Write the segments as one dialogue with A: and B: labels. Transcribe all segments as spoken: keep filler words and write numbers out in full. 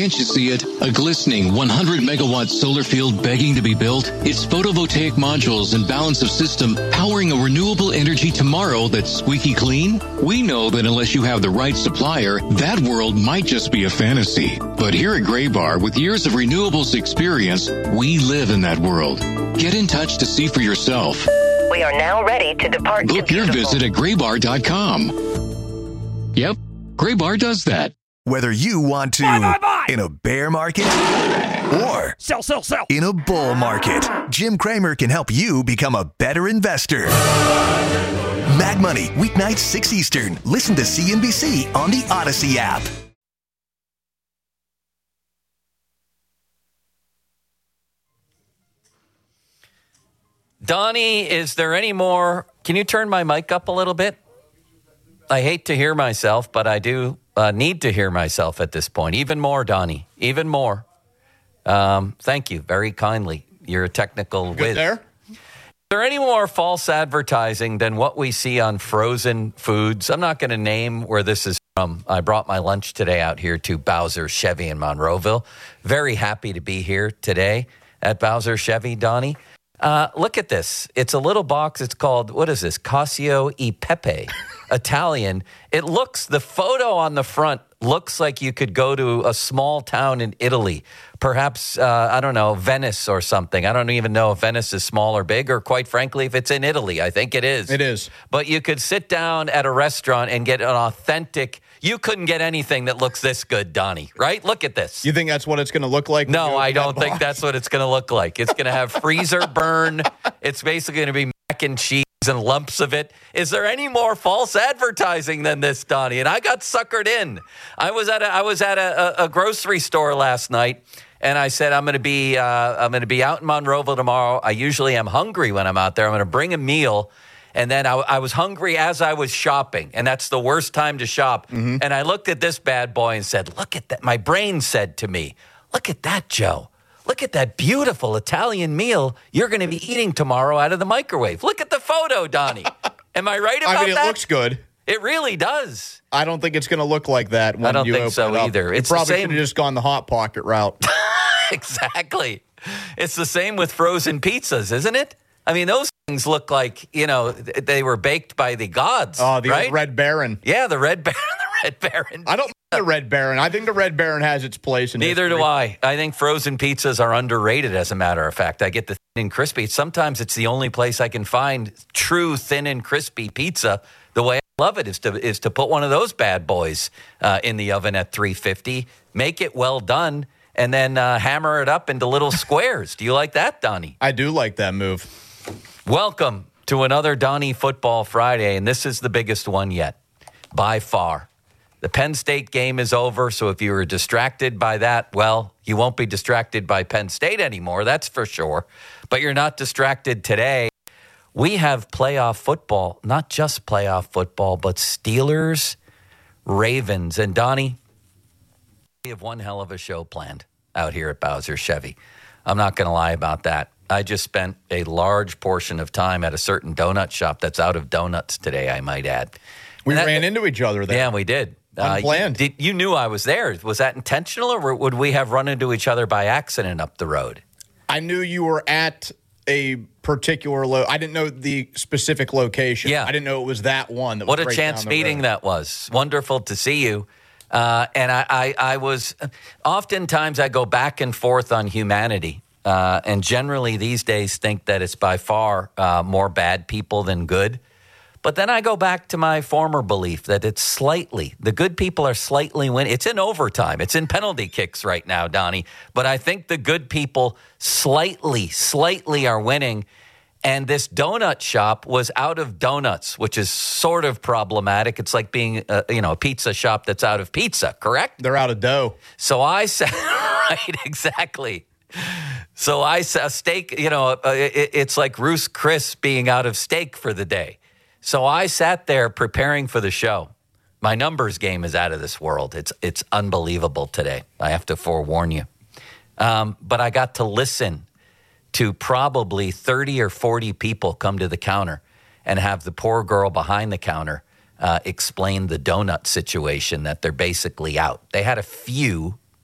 A: Can't you see it? A glistening one hundred megawatt solar field begging to be built? It's photovoltaic modules and balance of system powering a renewable energy tomorrow that's squeaky clean? We know that unless you have the right supplier, that world might just be a fantasy. But here at Graybar, with years of renewables experience, we live in that world. Get in touch to see for yourself.
B: We are now ready to depart.
A: Book your visit at graybar dot com. Yep, Graybar does that.
C: Whether you want to
D: buy, buy, buy.
C: in a bear market or
D: sell, sell, sell.
C: in a bull market, Jim Cramer can help you become a better investor. Mad Money, weeknights six Eastern. Listen to C N B C on the Odyssey app.
E: Donnie, is there any more? Can you turn my mic up a little bit? I hate to hear myself, but I do uh, need to hear myself at this point. Even more, Donnie. Even more. Um, thank you very kindly. You're a technical
F: Good
E: whiz.
F: there?
E: Is there any more false advertising than what we see on frozen foods? I'm not going to name where this is from. I brought my lunch today out here to Bowser Chevy in Monroeville. Very happy to be here today at Bowser Chevy, Donnie. Uh, look at this. It's a little box. It's called, what is this? Cacio e Pepe, Italian. It looks, the photo on the front looks like you could go to a small town in Italy. Perhaps, uh, I don't know, Venice or something. I don't even know if Venice is small or big, or quite frankly, if it's in Italy. I think it is.
F: It is.
E: But you could sit down at a restaurant and get an authentic, you couldn't get anything that looks this good, Donnie, right? Look at this.
F: You think that's what it's going to look like?
E: No, I don't
F: that
E: think
F: box?
E: that's what it's going to look like. It's going to have freezer burn. It's basically going to be mac and cheese and lumps of it. Is there any more false advertising than this, Donnie? And I got suckered in. I was at a, I was at a, a grocery store last night, and I said I'm going to be uh, I'm going to be out in Monroeville tomorrow. I usually am hungry when I'm out there. I'm going to bring a meal. And then I, I was hungry as I was shopping, and that's the worst time to shop. Mm-hmm. And I looked at this bad boy and said, look at that. My brain said to me, look at that, Joe. Look at that beautiful Italian meal you're going to be eating tomorrow out of the microwave. Look at the photo, Donnie. Am I right about that?
F: I mean, it
E: that?
F: looks good.
E: It really does.
F: I don't think it's going to look like that when
E: I don't
F: you
E: think
F: open
E: so
F: it up.
E: either.
F: You
E: It's the
F: probably
E: same-
F: should have just gone the Hot Pocket route.
E: Exactly. It's the same with frozen pizzas, isn't it? I mean, those things look like, you know, they were baked by the gods.
F: Oh, the
E: right?
F: old Red Baron.
E: Yeah, the Red Baron. The Red Baron.
F: I don't like the Red Baron. I think the Red Baron has its place in
E: Neither
F: history.
E: do I. I think frozen pizzas are underrated, as a matter of fact. I get the thin and crispy. Sometimes it's the only place I can find true thin and crispy pizza. The way I love it is to is to put one of those bad boys uh, in the oven at three fifty, make it well done, and then uh, hammer it up into little squares. Do you like that, Donnie?
F: I do like that move.
E: Welcome to another Donnie Football Friday, and this is the biggest one yet, by far. The Penn State game is over, so if you were distracted by that, well, you won't be distracted by Penn State anymore, that's for sure. But you're not distracted today. We have playoff football, not just playoff football, but Steelers, Ravens. And Donnie, we have one hell of a show planned out here at Bowser Chevy. I'm not going to lie about that. I just spent a large portion of time at a certain donut shop that's out of donuts today, I might add.
F: We
E: And that-
F: ran into each other there.
E: Yeah, we did.
F: Unplanned.
E: Uh, you, did, you knew I was there. Was that intentional, or would we have run into each other by accident up the road?
F: I knew you were at a particular lo- I didn't know the specific location.
E: Yeah.
F: I didn't know it was that one. That
E: What
F: was
E: a
F: right
E: chance
F: down the
E: meeting
F: road.
E: that was. Wonderful to see you. Uh, and I, I, I was, oftentimes I go back and forth on humanity. Uh, and generally these days think that it's by far uh, more bad people than good. But then I go back to my former belief that it's slightly, the good people are slightly winning. It's in overtime. It's in penalty kicks right now, Donnie. But I think the good people slightly, slightly are winning. And this donut shop was out of donuts, which is sort of problematic. It's like being, a, you know, a pizza shop that's out of pizza, correct?
F: They're out of dough.
E: So I said, right, exactly. So I said, steak, you know, uh, it, it's like Ruth's Chris being out of steak for the day. So I sat there preparing for the show. My numbers game is out of this world. It's it's unbelievable today. I have to forewarn you. Um, but I got to listen to probably thirty or forty people come to the counter and have the poor girl behind the counter uh, explain the donut situation, that they're basically out. They had a few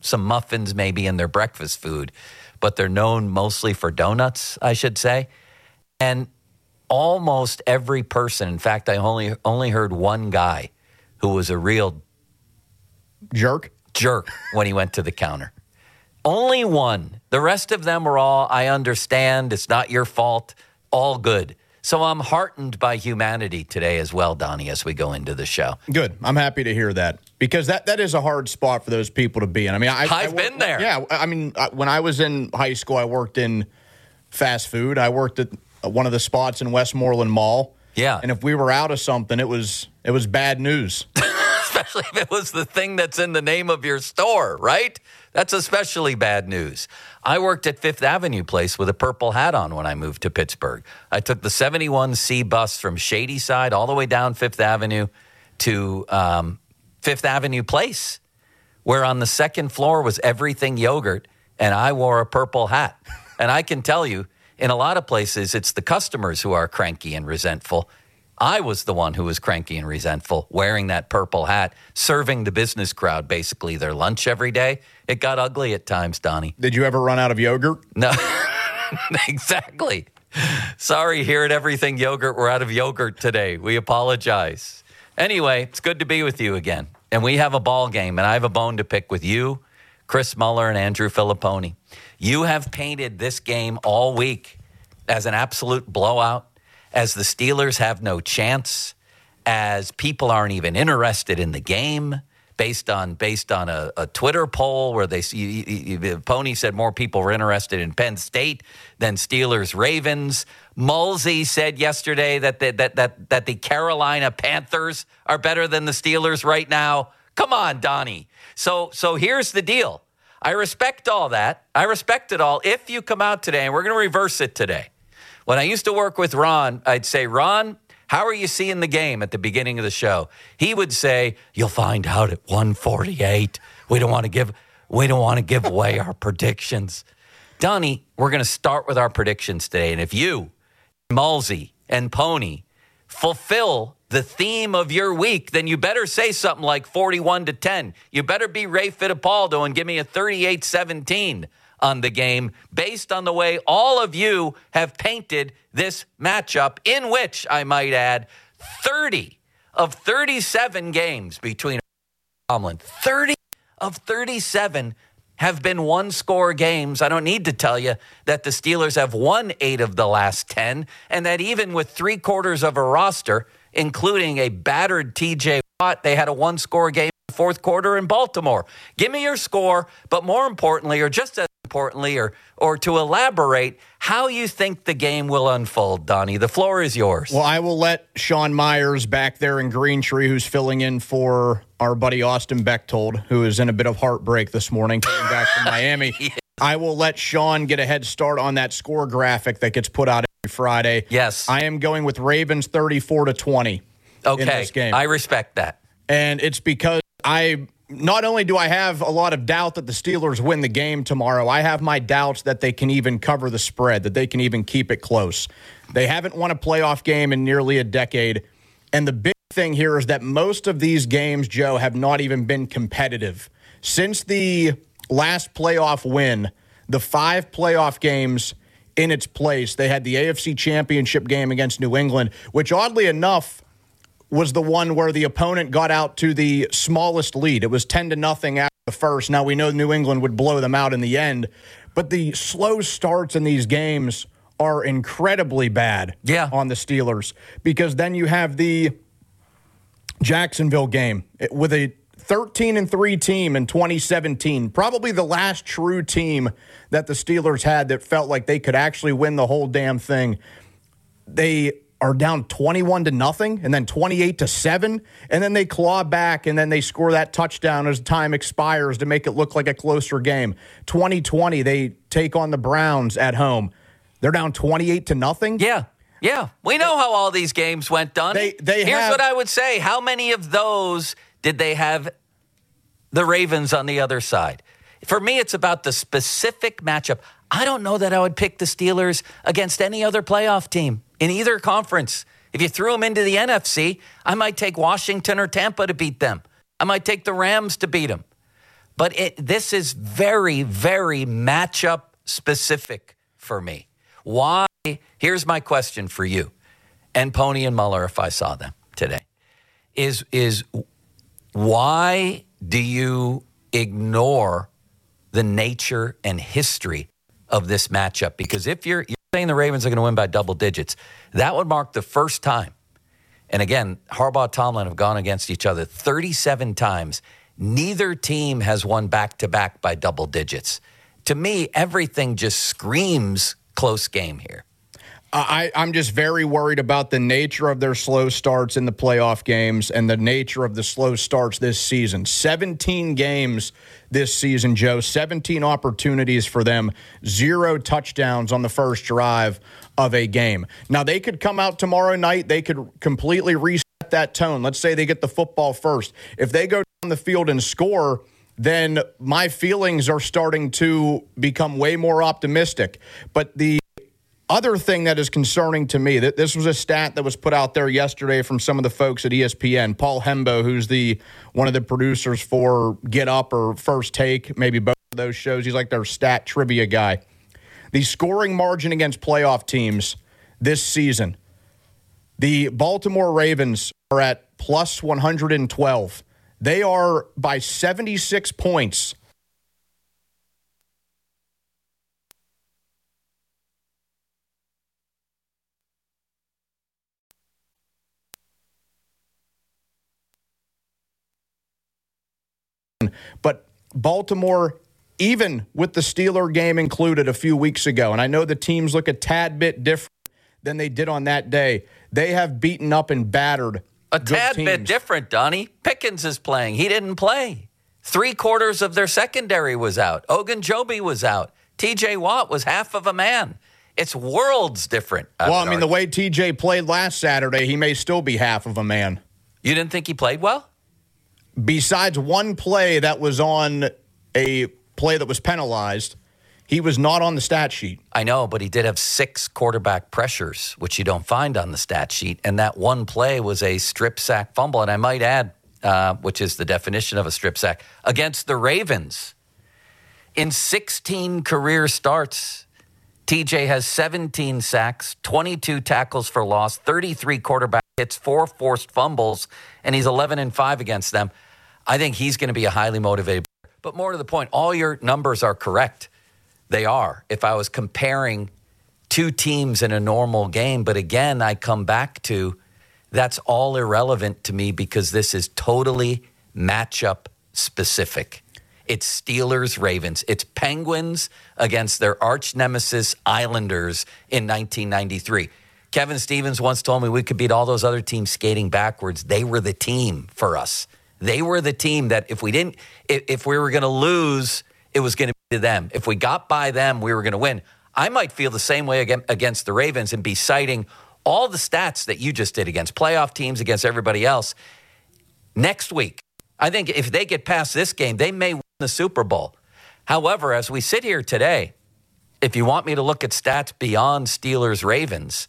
E: some muffins maybe in their breakfast food, but they're known mostly for donuts, I should say. And almost every person, in fact, I only only heard one guy who was a real
F: jerk
E: jerk when he went to the counter. Only one. The rest of them were all, I understand, it's not your fault, all good. So I'm heartened by humanity today as well, Donnie, as we go into the show.
F: Good. I'm happy to hear that, because that, that is a hard spot for those people to be in. I mean, I,
E: I've
F: I worked,
E: been there.
F: Yeah. I mean, when I was in high school, I worked in fast food. I worked at one of the spots in Westmoreland Mall.
E: Yeah.
F: And if we were out of something, it was it was bad news.
E: Especially if it was the thing that's in the name of your store, right? That's especially bad news. I worked at Fifth Avenue Place with a purple hat on when I moved to Pittsburgh. I took the seventy-one C bus from Shadyside all the way down Fifth Avenue to um, Fifth Avenue Place, where on the second floor was everything yogurt, and I wore a purple hat. And I can tell you, in a lot of places, it's the customers who are cranky and resentful. I was the one who was cranky and resentful, wearing that purple hat, serving the business crowd basically their lunch every day. It got ugly at times, Donnie.
F: Did you ever run out of yogurt?
E: No, exactly. Sorry, here at Everything Yogurt, we're out of yogurt today. We apologize. Anyway, it's good to be with you again. And we have a ball game, and I have a bone to pick with you, Chris Muller, and Andrew Filipponi. You have painted this game all week as an absolute blowout, as the Steelers have no chance, as people aren't even interested in the game, based on based on a, a Twitter poll where they see Pony said more people were interested in Penn State than Steelers Ravens. Mulsey said yesterday that the, that that that the Carolina Panthers are better than the Steelers right now. Come on, Donnie. So so here's the deal. I respect all that. I respect it all. If you come out today, and we're going to reverse it today. When I used to work with Ron, I'd say, Ron, how are you seeing the game at the beginning of the show? He would say, you'll find out at one forty-eight. We don't want to give we don't want to give away our predictions. Donnie, we're going to start with our predictions today. And if you, Mulsey, and Pony fulfill the theme of your week, then you better say something like forty-one to ten. You better be Ray Fittipaldo and give me a thirty-eight seventeen. On the game, based on the way all of you have painted this matchup, in which, I might add, thirty of thirty-seven games between Tomlin. thirty of thirty-seven have been one-score games. I don't need to tell you that the Steelers have won eight of the last ten, and that even with three-quarters of a roster, including a battered T J Watt, they had a one-score game in the fourth quarter in Baltimore. Give me your score, but more importantly, or just as importantly, or or to elaborate, how you think the game will unfold, Donnie. The floor is yours.
F: Well, I will let Sean Myers back there in Greentree, who's filling in for our buddy Austin Bechtold, who is in a bit of heartbreak this morning, coming back from Miami. Yes. I will let Sean get a head start on that score graphic that gets put out every Friday.
E: Yes.
F: I am going with Ravens thirty-four to twenty
E: okay.
F: in this game.
E: I respect that.
F: And it's because I... Not only do I have a lot of doubt that the Steelers win the game tomorrow, I have my doubts that they can even cover the spread, that they can even keep it close. They haven't won a playoff game in nearly a decade. And the big thing here is that most of these games, Joe, have not even been competitive. Since the last playoff win, the five playoff games in its place, they had the A F C Championship game against New England, which oddly enough was the one where the opponent got out to the smallest lead. It was ten to nothing after the first. Now, we know New England would blow them out in the end, but the slow starts in these games are incredibly bad
E: yeah.
F: on the Steelers, because then you have the Jacksonville game with a thirteen and three team in twenty seventeen, probably the last true team that the Steelers had that felt like they could actually win the whole damn thing. They are down twenty-one to nothing and then twenty-eight to seven, and then they claw back and then they score that touchdown as time expires to make it look like a closer game. twenty twenty, they take on the Browns at home. They're down twenty-eight to nothing.
E: Yeah. Yeah. We know how all these games went, Donnie.
F: They, they
E: Here's
F: have,
E: what I would say. How many of those did they have the Ravens on the other side? For me, it's about the specific matchup. I don't know that I would pick the Steelers against any other playoff team in either conference. If you threw them into the N F C, I might take Washington or Tampa to beat them. I might take the Rams to beat them. But it, this is very, very matchup specific for me. Why? Here's my question for you, and Pony and Muller, if I saw them today, is is why do you ignore the nature and history of this matchup? Because if you're, you're saying the Ravens are going to win by double digits, that would mark the first time. And again, Harbaugh and Tomlin have gone against each other thirty-seven times. Neither team has won back-to-back by double digits. To me, everything just screams close game here.
F: I, I'm just very worried about the nature of their slow starts in the playoff games and the nature of the slow starts this season. seventeen games this season, Joe. seventeen opportunities for them. Zero touchdowns on the first drive of a game. Now, they could come out tomorrow night. They could completely reset that tone. Let's say they get the football first. If they go down the field and score, then my feelings are starting to become way more optimistic. But the other thing that is concerning to me, that this was a stat that was put out there yesterday from some of the folks at E S P N. Paul Hembo, who's the one of the producers for Get Up or First Take, maybe both of those shows. He's like their stat trivia guy. The scoring margin against playoff teams this season, the Baltimore Ravens are at plus one hundred twelve. They are by seventy-six points. But Baltimore, even with the Steeler game included a few weeks ago, and I know the teams look a tad bit different than they did on that day, they have beaten up and battered
E: a tad teams. bit different, Donnie. Pickens is playing. He didn't play. Three quarters of their secondary was out. Ogunjobi was out. T J Watt was half of a man. It's worlds different. I
F: well, I mean,
E: argue.
F: the way T J played last Saturday, he may still be half of a man.
E: You didn't think he played well?
F: Besides one play that was on a play that was penalized, he was not on the stat sheet.
E: I know, but he did have six quarterback pressures, which you don't find on the stat sheet. And that one play was a strip sack fumble. And I might add, uh, which is the definition of a strip sack, against the Ravens. In sixteen career starts, T J has seventeen sacks, twenty-two tackles for loss, thirty-three quarterback hits, four forced fumbles, and he's eleven and five against them. I think he's going to be a highly motivated player. But more to the point, all your numbers are correct. They are. If I was comparing two teams in a normal game, but again, I come back to that's all irrelevant to me because this is totally matchup specific. It's Steelers, Ravens. It's Penguins against their arch nemesis Islanders in nineteen ninety-three. Kevin Stevens once told me we could beat all those other teams skating backwards. They were the team for us. They were the team that if we didn't, if, if we were going to lose, it was going to be to them. If we got by them, we were going to win. I might feel the same way against the Ravens and be citing all the stats that you just did against playoff teams, against everybody else. Next week, I think if they get past this game, they may win the Super Bowl. However, as we sit here today, if you want me to look at stats beyond Steelers-Ravens,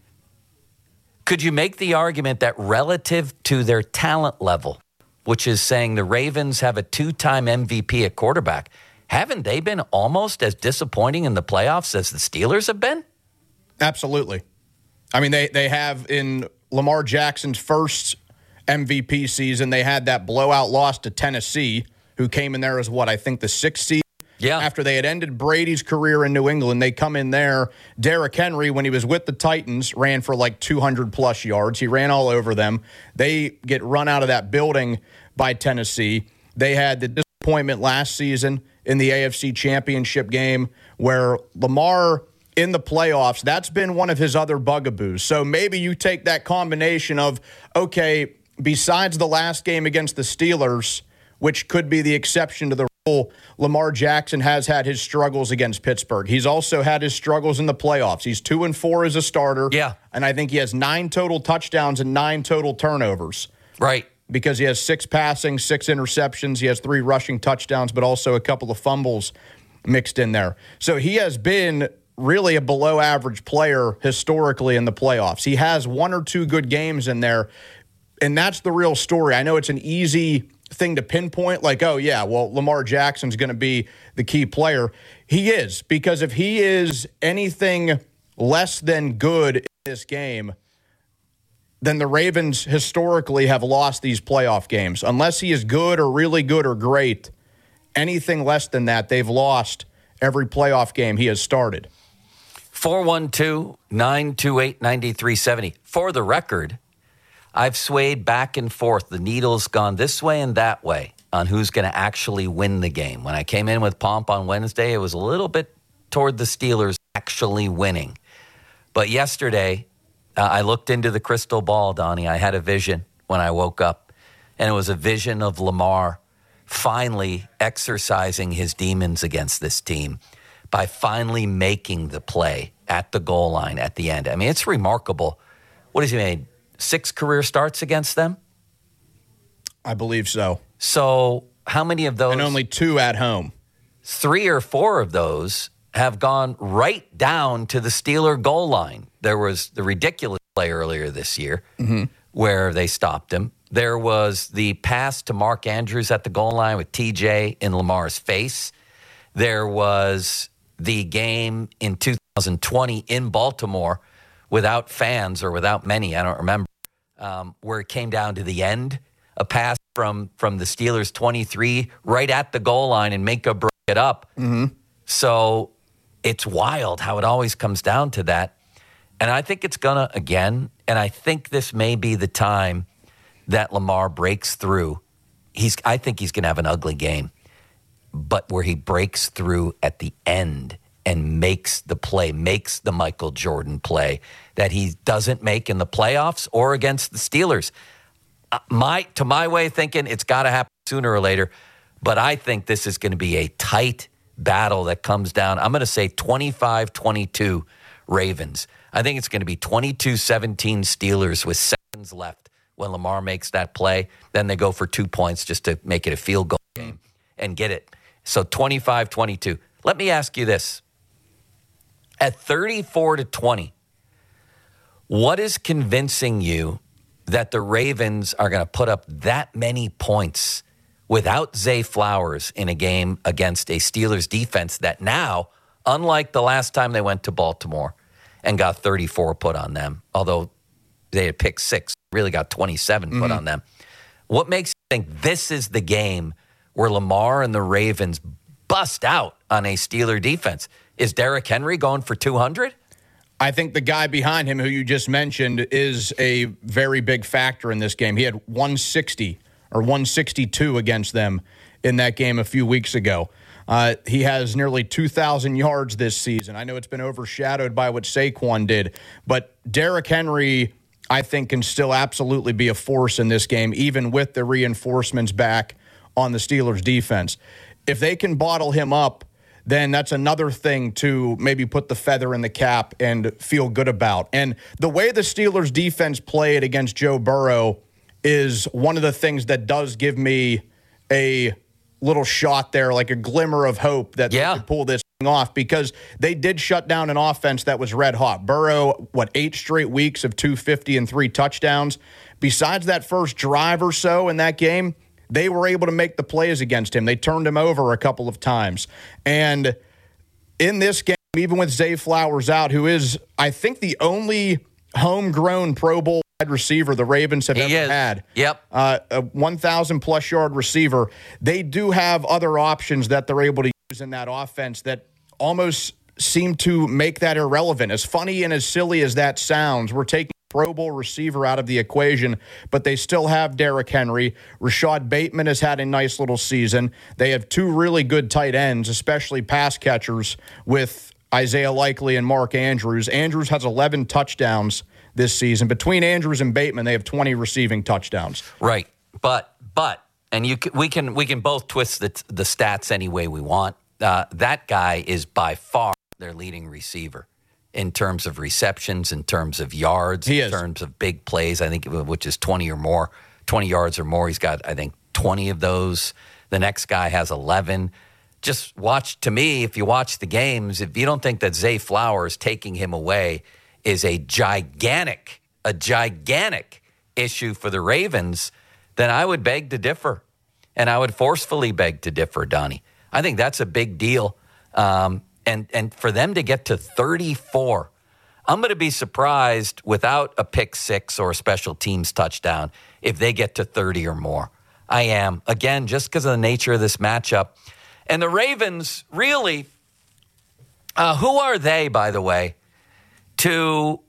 E: could you make the argument that relative to their talent level, which is saying the Ravens have a two-time M V P at quarterback, haven't they been almost as disappointing in the playoffs as the Steelers have been?
F: Absolutely. I mean, they, they have in Lamar Jackson's first M V P season, they had that blowout loss to Tennessee, who came in there as what, I think the sixth seed?
E: Yeah.
F: After they had ended Brady's career in New England, they come in there. Derrick Henry, when he was with the Titans, ran for like two hundred plus yards. He ran all over them. They get run out of that building by Tennessee. They had the disappointment last season in the A F C Championship game where Lamar in the playoffs, that's been one of his other bugaboos. So maybe you take that combination of, okay, besides the last game against the Steelers, which could be the exception to the rule, Lamar Jackson has had his struggles against Pittsburgh. He's also had his struggles in the playoffs. He's two and four as a starter.
E: Yeah.
F: And I think he has nine total touchdowns and nine total turnovers.
E: Right.
F: Because he has six passing, six interceptions. He has three rushing touchdowns, but also a couple of fumbles mixed in there. So he has been really a below average player historically in the playoffs. He has one or two good games in there, and that's the real story. I know it's an easy thing to pinpoint, like, oh, yeah, well, Lamar Jackson's going to be the key player. He is, because if he is anything less than good in this game, then the Ravens historically have lost these playoff games. Unless he is good or really good or great, anything less than that, they've lost every playoff game he has started.
E: four one two, nine two eight, nine three seven zero. For the record, I've swayed back and forth. The needle's gone this way and that way on who's going to actually win the game. When I came in with Pomp on Wednesday, it was a little bit toward the Steelers actually winning. But yesterday, uh, I looked into the crystal ball, Donnie. I had a vision when I woke up, and it was a vision of Lamar finally exercising his demons against this team by finally making the play at the goal line at the end. I mean, it's remarkable. What has he made? Six career starts against them?
F: I believe so.
E: So how many of those?
F: And only two at home.
E: Three or four of those have gone right down to the Steeler goal line. There was the ridiculous play earlier this year mm-hmm. where they stopped him. There was the pass to Mark Andrews at the goal line with T J in Lamar's face. There was the game in two thousand twenty in Baltimore without fans or without many, I don't remember, um, where it came down to the end, a pass from from the Steelers twenty-three right at the goal line and Minka broke it up. Mm-hmm. So it's wild how it always comes down to that. And I think it's going to again, and I think this may be the time that Lamar breaks through. He's, I think he's going to have an ugly game, but where he breaks through at the end and makes the play, makes the Michael Jordan play that he doesn't make in the playoffs or against the Steelers. Uh, my to my way of thinking, it's got to happen sooner or later, but I think this is going to be a tight battle that comes down. I'm going to say twenty-five twenty-two Ravens. I think it's going to be twenty-two seventeen Steelers with seconds left when Lamar makes that play. Then they go for two points just to make it a field goal game and get it. So twenty-five twenty-two. Let me ask you this. At thirty-four to twenty, what is convincing you that the Ravens are going to put up that many points without Zay Flowers in a game against a Steelers defense that now, unlike the last time they went to Baltimore and got thirty-four put on them, although they had picked six, really got twenty-seven mm-hmm. put on them. What makes you think this is the game where Lamar and the Ravens bust out on a Steeler defense? Is Derrick Henry going for two hundred?
F: I think the guy behind him who you just mentioned is a very big factor in this game. He had one sixty or one sixty-two against them in that game a few weeks ago. Uh, he has nearly two thousand yards this season. I know it's been overshadowed by what Saquon did, but Derrick Henry, I think, can still absolutely be a force in this game, even with the reinforcements back on the Steelers' defense. If they can bottle him up, then that's another thing to maybe put the feather in the cap and feel good about. And the way the Steelers' defense played against Joe Burrow is one of the things that does give me a little shot there, like a glimmer of hope that yeah. they could pull this thing off, because they did shut down an offense that was red hot. Burrow, what, eight straight weeks of two fifty and three touchdowns. Besides that first drive or so in that game, they were able to make the plays against him. They turned him over a couple of times. And in this game, even with Zay Flowers out, who is, I think, the only homegrown Pro Bowl wide receiver the Ravens have
E: he
F: ever
E: is.
F: had.
E: Yep.
F: Uh, a one thousand plus yard receiver. They do have other options that they're able to use in that offense that almost seem to make that irrelevant. As funny and as silly as that sounds, we're taking Pro Bowl receiver out of the equation, but they still have Derrick Henry. Rashad Bateman has had a nice little season. They have two really good tight ends, especially pass catchers, with Isaiah Likely and Mark Andrews. Andrews has eleven touchdowns this season. Between Andrews and Bateman, they have twenty receiving touchdowns.
E: Right, but but and you can, we can we can both twist the the stats any way we want. Uh, that guy is by far their leading receiver in terms of receptions, in terms of yards,
F: he
E: in
F: is.
E: terms of big plays, I think, which is twenty or more, twenty yards or more. He's got, I think, twenty of those. The next guy has eleven. Just watch, to me, if you watch the games, if you don't think that Zay Flowers taking him away is a gigantic, a gigantic issue for the Ravens, then I would beg to differ. And I would forcefully beg to differ, Donnie. I think that's a big deal. Um, and, and for them to get to thirty-four, I'm going to be surprised without a pick six or a special teams touchdown if they get to thirty or more. I am. Again, just because of the nature of this matchup. And the Ravens, really, uh, who are they, by the way, to...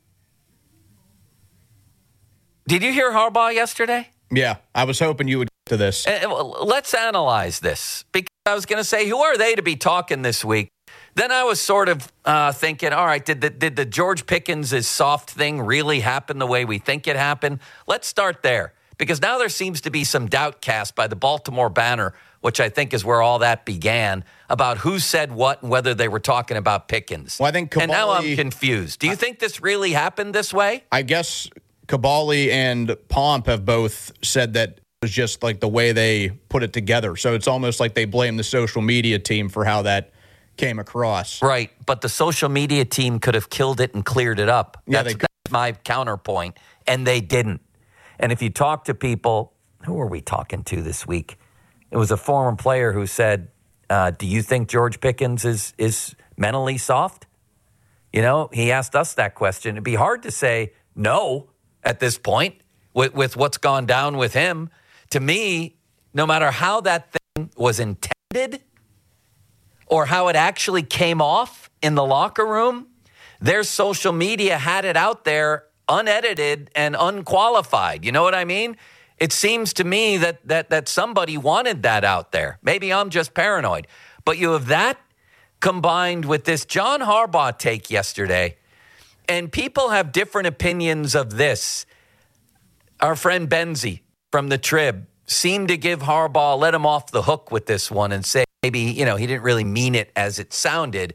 E: Did you hear Harbaugh yesterday?
F: Yeah, I was hoping you would get to this.
E: Uh, let's analyze this. Because I was going to say, who are they to be talking this week? Then I was sort of uh, thinking, all right, did the, did the George Pickens' soft thing really happen the way we think it happened? Let's start there. Because now there seems to be some doubt cast by the Baltimore Banner, which I think is where all that began, about who said what and whether they were talking about Pickens.
F: Well, I think Cavalli,
E: and now I'm confused. Do you I, think this really happened this way?
F: I guess Cavalli and Pomp have both said that it was just like the way they put it together. So it's almost like they blame the social media team for how that came across.
E: Right, but the social media team could have killed it and cleared it up.
F: Yeah,
E: that's,
F: they could.
E: That's my counterpoint, and they didn't. And if you talk to people, who are we talking to this week? It was a former player who said, uh, do you think George Pickens is is mentally soft? You know, he asked us that question. It'd be hard to say no at this point with, with what's gone down with him. To me, no matter how that thing was intended or how it actually came off in the locker room, their social media had it out there unedited and unqualified. You know what I mean? It seems to me that that that somebody wanted that out there. Maybe I'm just paranoid. But you have that combined with this John Harbaugh take yesterday, and people have different opinions of this. Our friend Benzie from the Trib seemed to give Harbaugh, let him off the hook with this one and say maybe, you know, he didn't really mean it as it sounded.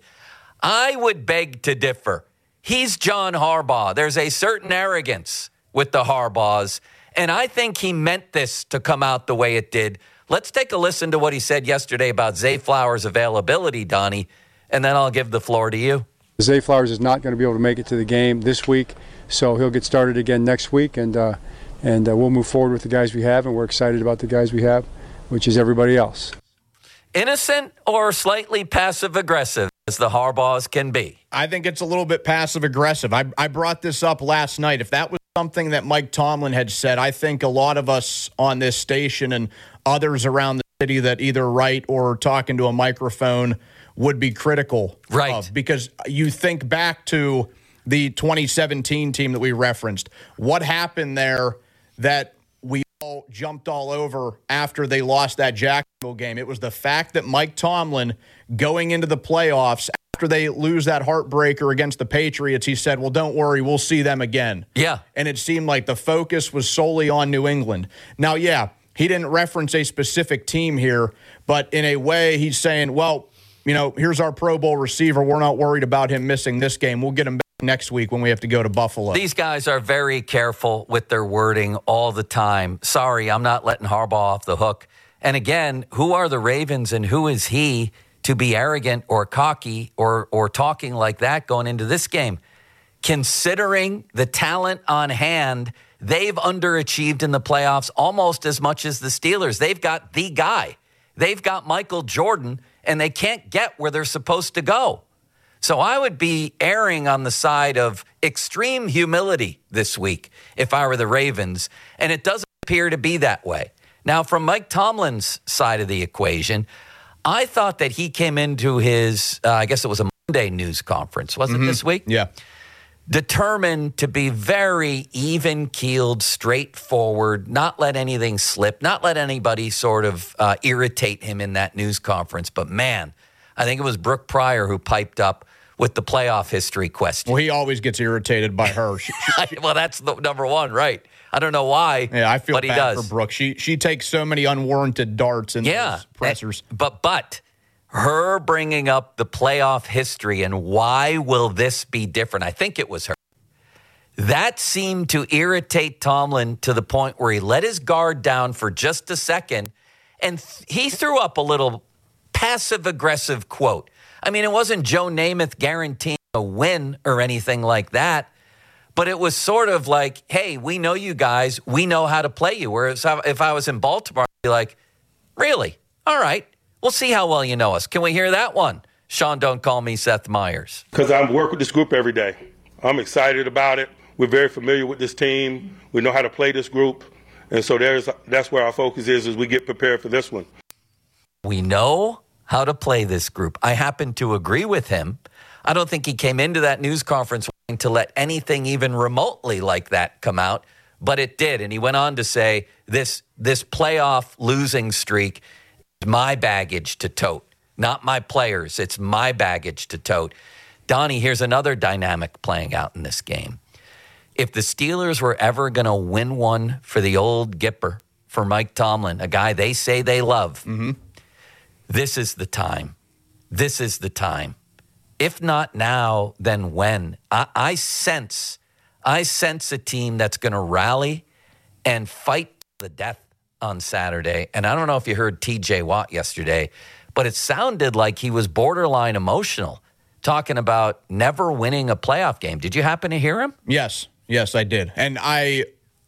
E: I would beg to differ. He's John Harbaugh. There's a certain arrogance with the Harbaughs, and I think he meant this to come out the way it did. Let's take a listen to what he said yesterday about Zay Flowers' availability, Donnie, and then I'll give the floor to you.
D: Zay Flowers is not going to be able to make it to the game this week, so he'll get started again next week, and uh, and uh, we'll move forward with the guys we have, and we're excited about the guys we have, which is everybody else.
E: Innocent or slightly passive-aggressive as the Harbaughs can be?
F: I think it's a little bit passive-aggressive. I, I brought this up last night. If that was something that Mike Tomlin had said, I think a lot of us on this station and others around the city that either write or talking to a microphone would be critical
E: right.
F: of. Because you think back to the twenty seventeen team that we referenced. What happened there that we all jumped all over after they lost that Jacksonville game? It was the fact that Mike Tomlin, going into the playoffs, after they lose that heartbreaker against the Patriots, he said, well, don't worry, we'll see them again.
E: Yeah.
F: And it seemed like the focus was solely on New England. Now, yeah, he didn't reference a specific team here, but in a way he's saying, well, you know, here's our Pro Bowl receiver. We're not worried about him missing this game. We'll get him back next week when we have to go to Buffalo.
E: These guys are very careful with their wording all the time. Sorry, I'm not letting Harbaugh off the hook. And again, who are the Ravens and who is he to be arrogant or cocky or or talking like that going into this game? Considering the talent on hand, they've underachieved in the playoffs almost as much as the Steelers. They've got the guy. They've got Michael Jordan, and they can't get where they're supposed to go. So I would be erring on the side of extreme humility this week if I were the Ravens, and it doesn't appear to be that way. Now, from Mike Tomlin's side of the equation, I thought that he came into his, uh, I guess it was a Monday news conference, was it
F: Mm-hmm.
E: this week?
F: Yeah.
E: Determined to be very even-keeled, straightforward, not let anything slip, not let anybody sort of uh, irritate him in that news conference. But, man, I think it was Brooke Pryor who piped up with the playoff history question.
F: Well, he always gets irritated by her. She, she,
E: well, that's the number one, right? I don't know why,
F: yeah, I feel
E: but he
F: bad
E: does.
F: for Brooke. She she takes so many unwarranted darts in
E: yeah,
F: those pressers.
E: But but her bringing up the playoff history and why will this be different? I think it was her. That seemed to irritate Tomlin to the point where he let his guard down for just a second, and th- he threw up a little passive-aggressive quote. I mean, it wasn't Joe Namath guaranteeing a win or anything like that, but it was sort of like, hey, we know you guys. We know how to play you. Whereas if I was in Baltimore, I'd be like, Really? All right. We'll see how well you know us. Can we hear that one? Sean, don't call me Seth Meyers.
G: Because I work with this group every day. I'm excited about it. We're very familiar with this team. We know how to play this group. And so there's that's where our focus is as we get prepared for this one.
E: We know how to play this group. I happen to agree with him. I don't think he came into that news conference wanting to let anything even remotely like that come out, but it did. And he went on to say, this, this playoff losing streak is my baggage to tote, not my players. It's my baggage to tote. Donnie, here's another dynamic playing out in this game. If the Steelers were ever going to win one for the old Gipper, for Mike Tomlin, a guy they say they love, mm-hmm. this is the time. This is the time. If not now, then when? I, I sense, I sense a team that's going to rally and fight to the death on Saturday. And I don't know if you heard T J Watt yesterday, but it sounded like he was borderline emotional, talking about never winning a playoff game. Did you happen to hear him?
F: Yes, yes, I did. And I,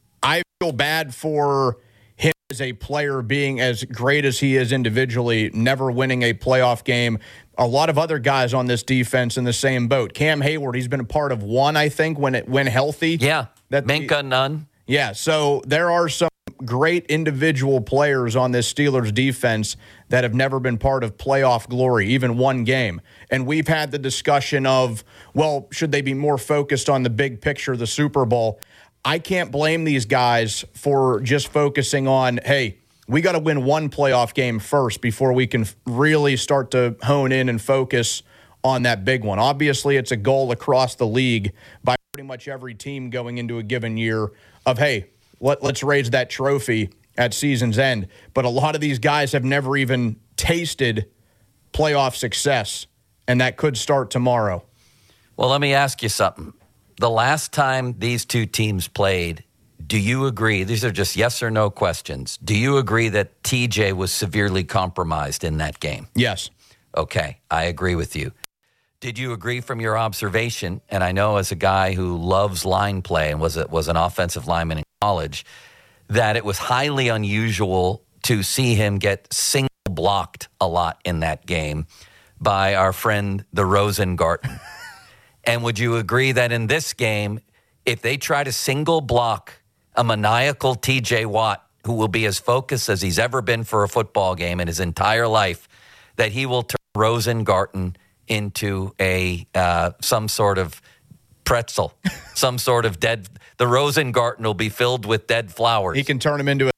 F: I feel bad for him as a player being as great as he is individually, never winning a playoff game. A lot of other guys on this defense in the same boat. Cam Hayward, he's been a part of one, I think, when it when healthy.
E: Yeah,
F: that
E: Minka, none.
F: Yeah, so there are some great individual players on this Steelers defense that have never been part of playoff glory, even one game. And we've had the discussion of, well, should they be more focused on the big picture, the Super Bowl? I can't blame these guys for just focusing on, hey, we got to win one playoff game first before we can really start to hone in and focus on that big one. Obviously, it's a goal across the league by pretty much every team going into a given year of, hey, let, let's raise that trophy at season's end. But a lot of these guys have never even tasted playoff success, and that could start tomorrow.
E: Well, let me ask you something. The last time these two teams played, do you agree? These are just yes or no questions. Do you agree that T J was severely compromised in that game?
F: Yes.
E: Okay, I agree with you. Did you agree from your observation, and I know as a guy who loves line play and was a, was an offensive lineman in college, that it was highly unusual to see him get single blocked a lot in that game by our friend the Rosengarten? And would you agree that in this game, if they try to single block a maniacal T J Watt, who will be as focused as he's ever been for a football game in his entire life, that he will turn Rosengarten into a uh, some sort of pretzel, some sort of dead. The Rosengarten will be filled with dead flowers.
F: He can turn him into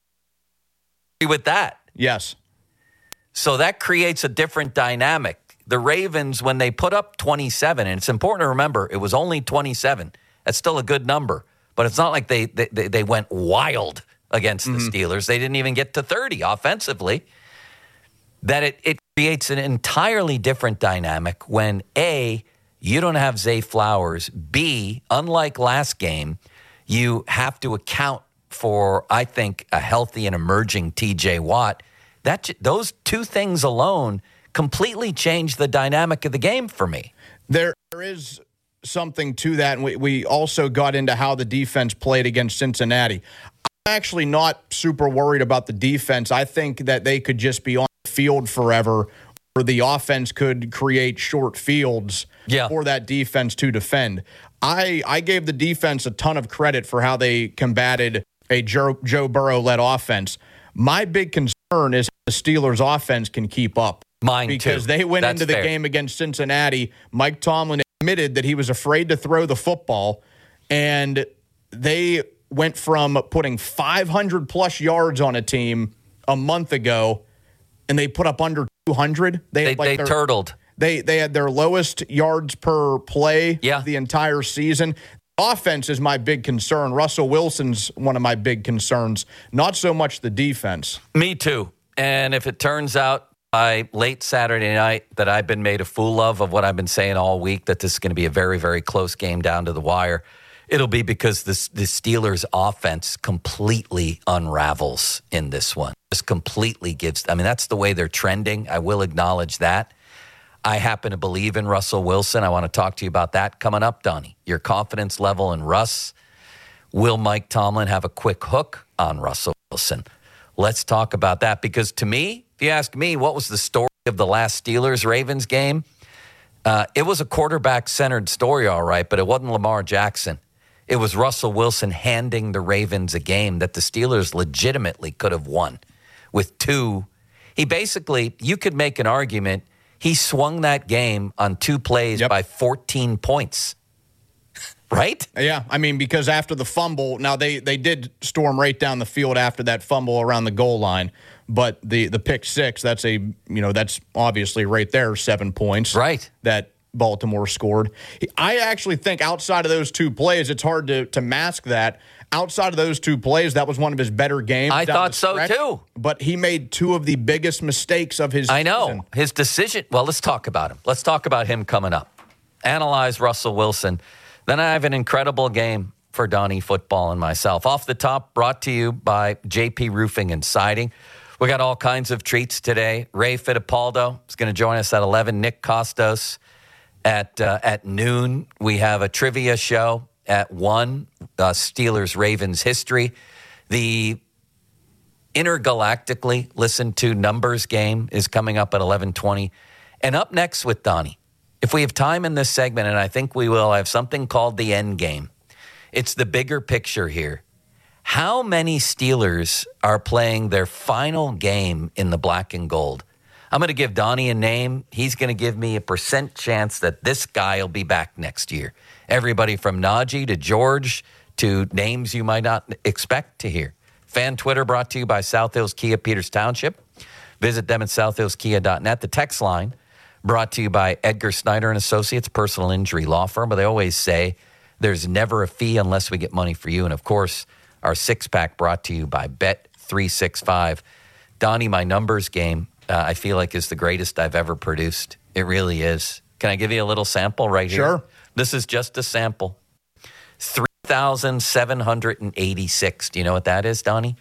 F: a.
E: With that,
F: yes.
E: So that creates a different dynamic. The Ravens, when they put up twenty-seven, and it's important to remember, it was only twenty-seven. That's still a good number. But it's not like they they, they went wild against the mm-hmm. Steelers. They didn't even get to thirty offensively. That it, it creates an entirely different dynamic when, A, you don't have Zay Flowers. B, unlike last game, you have to account for, I think, a healthy and emerging T J Watt. That those two things alone completely change the dynamic of the game for me.
F: There is something to that, and we, we also got into how the defense played against Cincinnati. I'm actually not super worried about the defense. I think that they could just be on the field forever, or the offense could create short fields yeah. for that defense to defend. I, I gave the defense a ton of credit for how they combated a Joe, Joe Burrow-led offense. My big concern is how the Steelers' offense can keep up.
E: Mine
F: because
E: too.
F: they went
E: That's
F: into the
E: fair.
F: game against Cincinnati. Mike Tomlin admitted that he was afraid to throw the football, and they went from putting five hundred plus yards on a team a month ago, and they put up under two hundred.
E: They,
F: had like
E: they
F: their,
E: turtled.
F: They they had their lowest yards per play
E: yeah.
F: the entire season. Offense is my big concern. Russell Wilson's one of my big concerns, not so much the defense.
E: Me too. And if it turns out by late Saturday night that I've been made a fool of, of what I've been saying all week, that this is going to be a very, very close game down to the wire, it'll be because this, the Steelers' offense completely unravels in this one. Just completely gives, I mean, that's the way they're trending. I will acknowledge that. I happen to believe in Russell Wilson. I want to talk to you about that coming up, Donnie. Your confidence level in Russ. Will Mike Tomlin have a quick hook on Russell Wilson? Let's talk about that because to me, if you ask me, what was the story of the last Steelers-Ravens game? Uh, it was a quarterback-centered story, all right, but it wasn't Lamar Jackson. It was Russell Wilson handing the Ravens a game that the Steelers legitimately could have won with two. He basically, you could make an argument, he swung that game on two plays
F: yep.
E: by fourteen points. Right?
F: Yeah, I mean, because after the fumble, now they, they did storm right down the field after that fumble around the goal line, but the, the pick six, that's a, you know, that's obviously right there, seven points.
E: Right.
F: That Baltimore scored. I actually think outside of those two plays, it's hard to, to mask that. Outside of those two plays, that was one of his better games.
E: I thought so,
F: stretch,
E: too.
F: But he made two of the biggest mistakes of his
E: I know.
F: season.
E: His decision. Well, let's talk about him. Let's talk about him coming up. Analyze Russell Wilson. Then I have an incredible game for Donnie Football and myself. Off the top, brought to you by J P Roofing and Siding. We got all kinds of treats today. Ray Fittipaldo is going to join us at eleven. Nick Costos at uh, at noon. We have a trivia show at one. Uh, Steelers Ravens history. The intergalactically listened to numbers game is coming up at eleven twenty. And up next with Donnie. If we have time in this segment, and I think we will, I have something called the end game. It's the bigger picture here. How many Steelers are playing their final game in the black and gold? I'm going to give Donnie a name. He's going to give me a percent chance that this guy will be back next year. Everybody from Najee to George to names you might not expect to hear. Fan Twitter brought to you by South Hills Kia Peters Township. Visit them at south hills kia dot net. The text line brought to you by Edgar Snyder and Associates, personal injury law firm. But they always say there's never a fee unless we get money for you. And, of course, our six-pack brought to you by Bet three sixty-five. Donnie, my numbers game, uh, I feel like is the greatest I've ever produced. It really is. Can I give you a little sample right here?
F: Sure.
E: This is just a sample. three thousand seven hundred eighty-six. Do you know what that is, Donnie?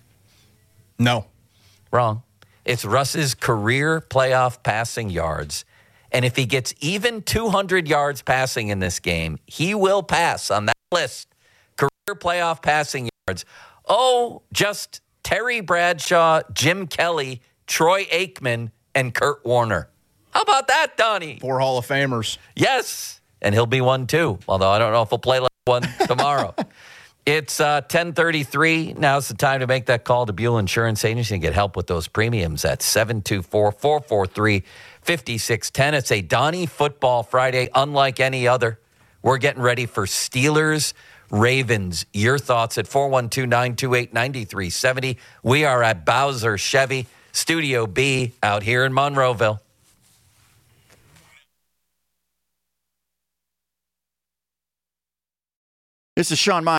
F: No.
E: Wrong. It's Russ's career playoff passing yards. And if he gets even two hundred yards passing in this game, he will pass on that list. Career playoff passing yards. Oh, just Terry Bradshaw, Jim Kelly, Troy Aikman, and Kurt Warner. How about that, Donnie?
F: Four Hall of Famers.
E: Yes. And he'll be one, too. Although I don't know if he'll play like one tomorrow. It's uh, ten thirty-three. Now's the time to make that call to Buell Insurance Agency and get help with those premiums at seven two four, four four three, five six one zero. It's a Donnie Football Friday, unlike any other. We're getting ready for Steelers Ravens. Your thoughts at four one two, nine two eight, nine three seven zero. We are at Bowser Chevy, Studio B, out here in Monroeville.
H: This is Sean Meyer.